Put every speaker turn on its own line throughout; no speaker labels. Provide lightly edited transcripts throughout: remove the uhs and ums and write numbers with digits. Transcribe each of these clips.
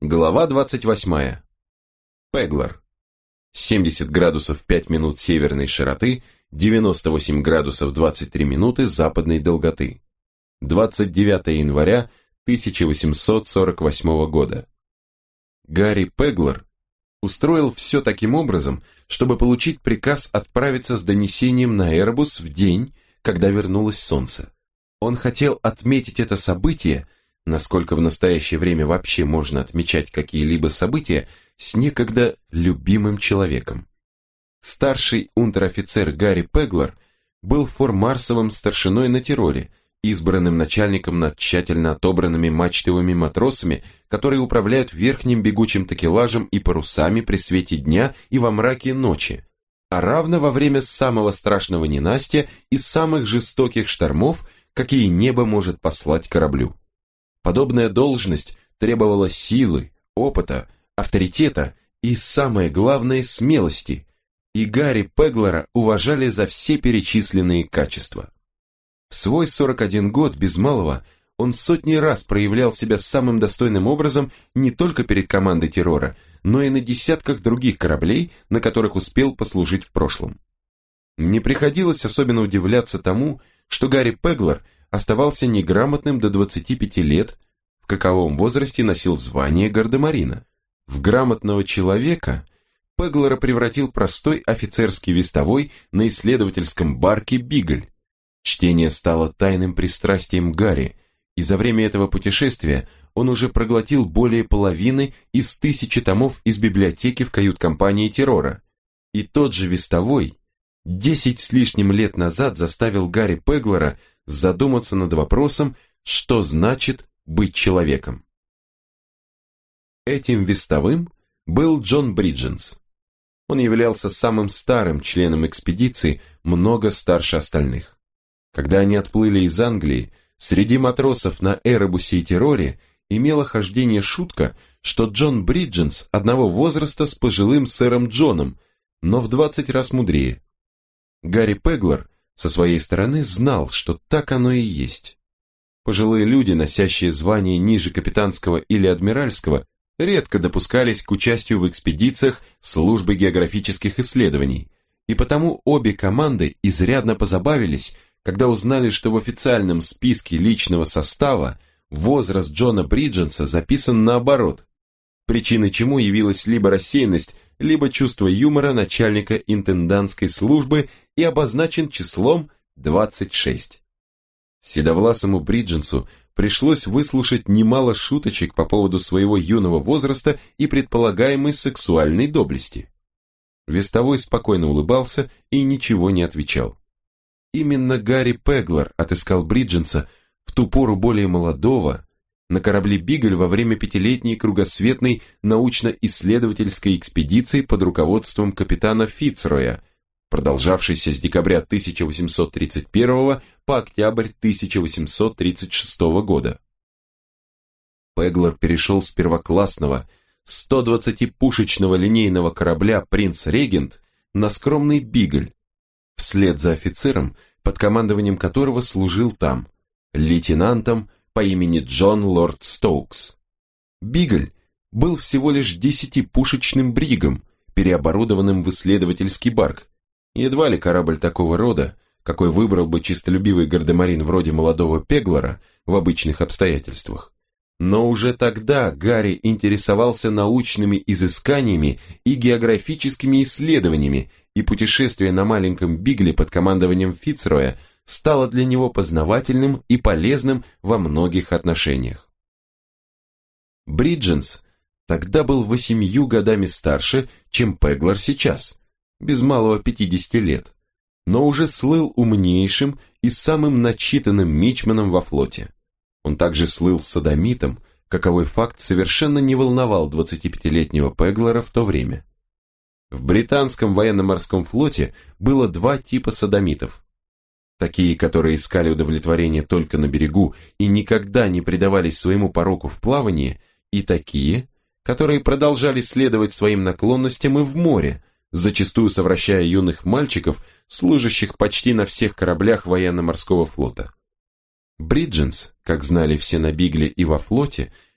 Глава 28. Пеглар. 70 градусов 5 минут северной широты, 98 градусов 23 минуты западной долготы. 29 января 1848 года. Гарри Пеглар устроил все таким образом, чтобы получить приказ отправиться с донесением на Эребус в день, когда вернулось солнце. Он хотел отметить это событие, насколько в настоящее время вообще можно отмечать какие-либо события, с некогда любимым человеком. Старший унтер-офицер Гарри Пеглар был фор-марсовым старшиной на Тироле, избранным начальником над тщательно отобранными мачтовыми матросами, которые управляют верхним бегучим такелажем и парусами при свете дня и во мраке ночи, а равно во время самого страшного ненастья и самых жестоких штормов, какие небо может послать кораблю. Подобная должность требовала силы, опыта, авторитета и, самое главное, смелости, и Гарри Пеглара уважали за все перечисленные качества. В свой 41 год без малого он сотни раз проявлял себя самым достойным образом не только перед командой террора, но и на десятках других кораблей, на которых успел послужить в прошлом. Не приходилось особенно удивляться тому, что Гарри Пеглар оставался неграмотным до 25 лет, в каковом возрасте носил звание гардемарина. В грамотного человека Пеглара превратил простой офицерский вестовой на исследовательском барке «Бигль». Чтение стало тайным пристрастием Гарри, и за время этого путешествия он уже проглотил более половины из 1000 томов из библиотеки в кают-компании террора. И тот же вестовой 10 с лишним лет назад заставил Гарри Пеглара задуматься над вопросом, что значит быть человеком. Этим вестовым был Джон Бридженс. Он являлся самым старым членом экспедиции, много старше остальных. Когда они отплыли из Англии, среди матросов на Эребусе и Терроре имела хождение шутка, что Джон Бридженс одного возраста с пожилым сэром Джоном, но в 20 раз мудрее. Гарри Пеглар со своей стороны знал, что так оно и есть. Пожилые люди, носящие звание ниже капитанского или адмиральского, редко допускались к участию в экспедициях службы географических исследований, и потому обе команды изрядно позабавились, когда узнали, что в официальном списке личного состава возраст Джона Бридженса записан наоборот, причиной чему явилась либо рассеянность, либо чувство юмора начальника интендантской службы и обозначен числом 26. Седовласому Бридженсу пришлось выслушать немало шуточек по поводу своего юного возраста и предполагаемой сексуальной доблести. Вестовой спокойно улыбался и ничего не отвечал. Именно Гарри Пеглар отыскал Бридженса в ту пору более молодого на корабле «Бигль» во время 5-летней кругосветной научно-исследовательской экспедиции под руководством капитана Фицроя, продолжавшейся с декабря 1831 по октябрь 1836 года. Пеглар перешел с первоклассного 120-пушечного линейного корабля «Принц-Регент» на скромный «Бигль», вслед за офицером, под командованием которого служил там, лейтенантом по имени Джон Лорд Стоукс. «Бигль» был всего лишь 10-пушечным бригом, переоборудованным в исследовательский барк, едва ли корабль такого рода, какой выбрал бы чистолюбивый гардемарин вроде молодого Пеглара в обычных обстоятельствах. Но уже тогда Гарри интересовался научными изысканиями и географическими исследованиями, и путешествие на маленьком Бигле под командованием Фицроя стало для него познавательным и полезным во многих отношениях. Бридженс тогда был 8 годами старше, чем Пеглар сейчас, без малого 50 лет, но уже слыл умнейшим и самым начитанным мичманом во флоте. Он также слыл содомитом, каковой факт совершенно не волновал 25-летнего Пеглара в то время. В британском военно-морском флоте было 2 типа содомитов. Такие, которые искали удовлетворение только на берегу и никогда не предавались своему пороку в плавании, и такие, которые продолжали следовать своим наклонностям и в море, зачастую совращая юных мальчиков, служащих почти на всех кораблях военно-морского флота. Бридженс, как знали все на Бигле и во флоте,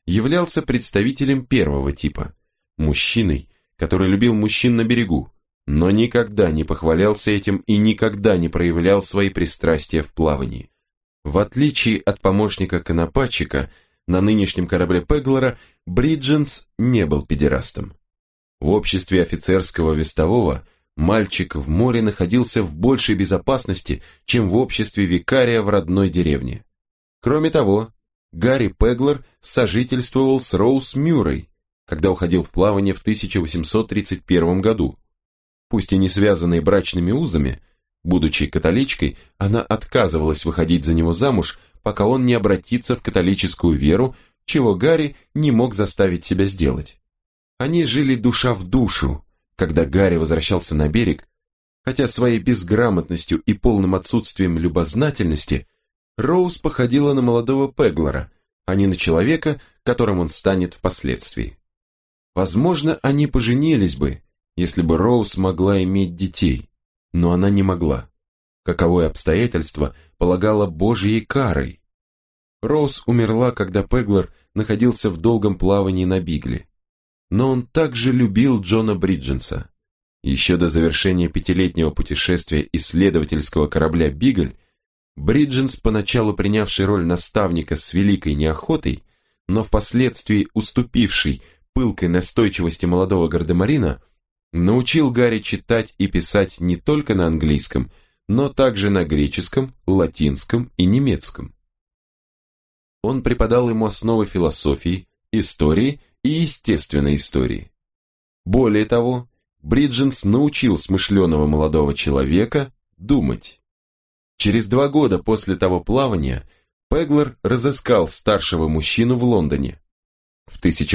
являлся представителем первого типа, мужчиной, который любил мужчин на берегу, но никогда не похвалялся этим и никогда не проявлял свои пристрастия в плавании. В отличие от помощника-конопатчика, на нынешнем корабле Пеглера Бридженс не был педерастом. В обществе офицерского вестового мальчик в море находился в большей безопасности, чем в обществе викария в родной деревне. Кроме того, Гарри Пеглер сожительствовал с Роуз Мюррей, когда уходил в плавание в 1831 году. Пусть и не связанной брачными узами, будучи католичкой, она отказывалась выходить за него замуж, пока он не обратится в католическую веру, чего Гарри не мог заставить себя сделать. Они жили душа в душу, когда Гарри возвращался на берег, хотя своей безграмотностью и полным отсутствием любознательности Роуз походила на молодого Пеглера, а не на человека, которым он станет впоследствии. Возможно, они поженились бы, если бы Роуз могла иметь детей, но она не могла. Каковое обстоятельство полагало Божьей карой. Роуз умерла, когда Пеглер находился в долгом плавании на Бигле. Но он также любил Джона Бридженса. Еще до завершения 5-летнего путешествия исследовательского корабля «Бигль», Бридженс, поначалу принявший роль наставника с великой неохотой, но впоследствии уступивший пылкой настойчивости молодого гардемарина, научил Гарри читать и писать не только на английском, но также на греческом, латинском и немецком. Он преподал ему основы философии, истории и естественной истории. Более того, Бридженс научил смышленого молодого человека думать. Через 2 года после того плавания Пеглер разыскал старшего мужчину в Лондоне. В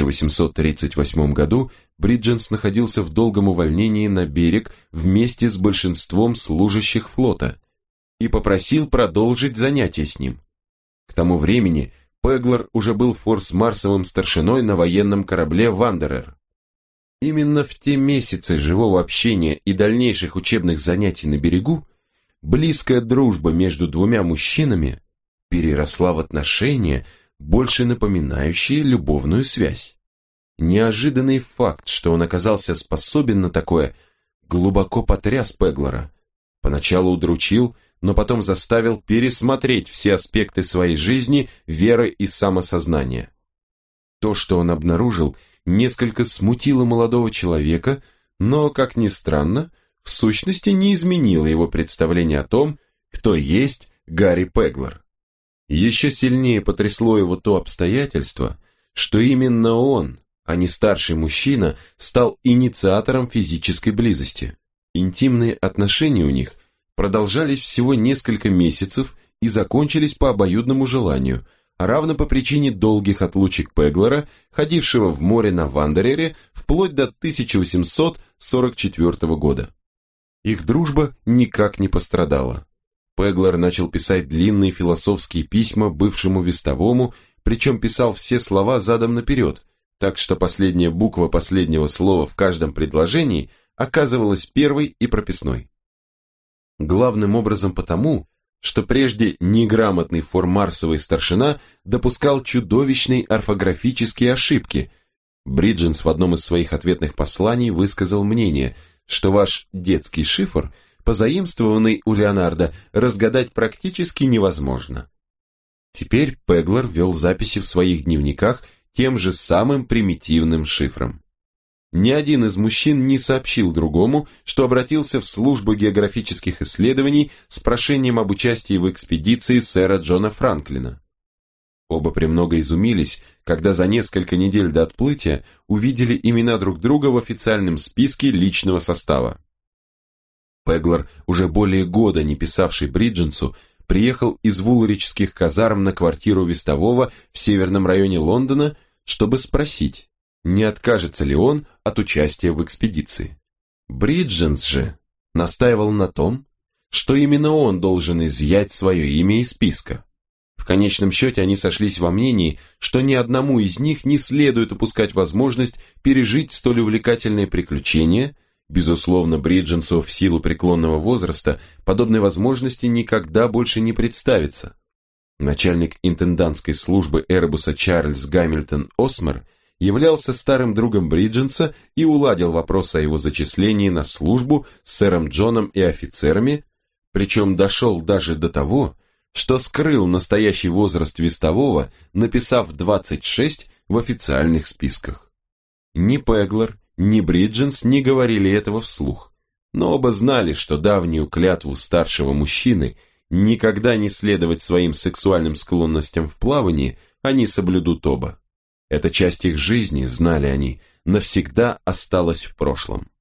1838 году Бридженс находился в долгом увольнении на берег вместе с большинством служащих флота и попросил продолжить занятия с ним. К тому времени Пеглер уже был форс-марсовым старшиной на военном корабле «Вандерер». Именно в те месяцы живого общения и дальнейших учебных занятий на берегу близкая дружба между двумя мужчинами переросла в отношения, больше напоминающие любовную связь. Неожиданный факт, что он оказался способен на такое, глубоко потряс Пеглера. Поначалу удручил, но потом заставил пересмотреть все аспекты своей жизни, веры и самосознания. То, что он обнаружил, несколько смутило молодого человека, но, как ни странно, в сущности не изменило его представление о том, кто есть Гарри Пеглер. Еще сильнее потрясло его то обстоятельство, что именно он, а не старший мужчина, стал инициатором физической близости. Интимные отношения у них продолжались всего несколько месяцев и закончились по обоюдному желанию, а равно по причине долгих отлучек Пеглера, ходившего в море на Вандерере вплоть до 1844 года. Их дружба никак не пострадала. Пеглер начал писать длинные философские письма бывшему вестовому, причем писал все слова задом наперед, так что последняя буква последнего слова в каждом предложении оказывалась первой и прописной. Главным образом потому, что прежде неграмотный фор-марсовый старшина допускал чудовищные орфографические ошибки. Бридженс в одном из своих ответных посланий высказал мнение, что ваш детский шифр, позаимствованный у Леонардо, разгадать практически невозможно. Теперь Пеглер вел записи в своих дневниках тем же самым примитивным шифром. Ни один из мужчин не сообщил другому, что обратился в службу географических исследований с прошением об участии в экспедиции сэра Джона Франклина. Оба премного изумились, когда за несколько недель до отплытия увидели имена друг друга в официальном списке личного состава. Пеглер, уже более года не писавший Бридженсу, приехал из вулричских казарм на квартиру вестового в северном районе Лондона, чтобы спросить, не откажется ли он от участия в экспедиции. Бридженс же настаивал на том, что именно он должен изъять свое имя из списка. В конечном счете они сошлись во мнении, что ни одному из них не следует упускать возможность пережить столь увлекательное приключение. Безусловно, Бридженсу в силу преклонного возраста подобной возможности никогда больше не представится. Начальник интендантской службы Эребуса Чарльз Гамильтон Осмер являлся старым другом Бридженса и уладил вопрос о его зачислении на службу с сэром Джоном и офицерами, причем дошел даже до того, что скрыл настоящий возраст вестового, написав 26 в официальных списках. Ни Пеглер, ни Бридженс не говорили этого вслух, но оба знали, что давнюю клятву старшего мужчины никогда не следовать своим сексуальным склонностям в плавании они соблюдут оба. Эта часть их жизни, знали они, навсегда осталась в прошлом.